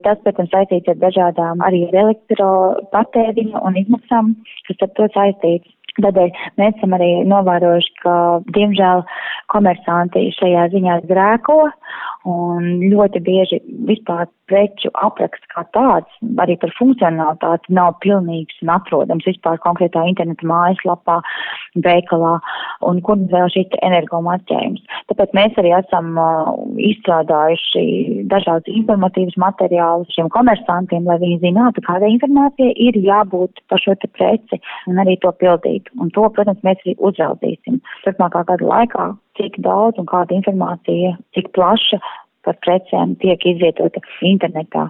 Tas, protams, saistīts ar dažādām arī ar elektropatēriņu un izmaksām, kas ar to saistīts. Tādēļ mēs esam arī novērojuši, ka, diemžēl, komersanti šajā ziņā grēko un ļoti bieži vispār preču apraksts kā tāds, arī par funkcionalitāti nav pilnīgs un atrodams vispār konkrētā interneta mājaslapā, veikalā un kur vēl šīs energomarķējums. Tāpēc mēs arī esam izstrādājuši dažādus informatīvus materiālus šiem komersantiem, lai viņi zinātu, kāda informācija ir jābūt par šo te preci un arī to pildīt. Un to, protams, mēs arī uzraudzīsim turpmākā gada laikā, cik daudz un kāda informācija, cik plaša par precēm tiek izvietota internetā.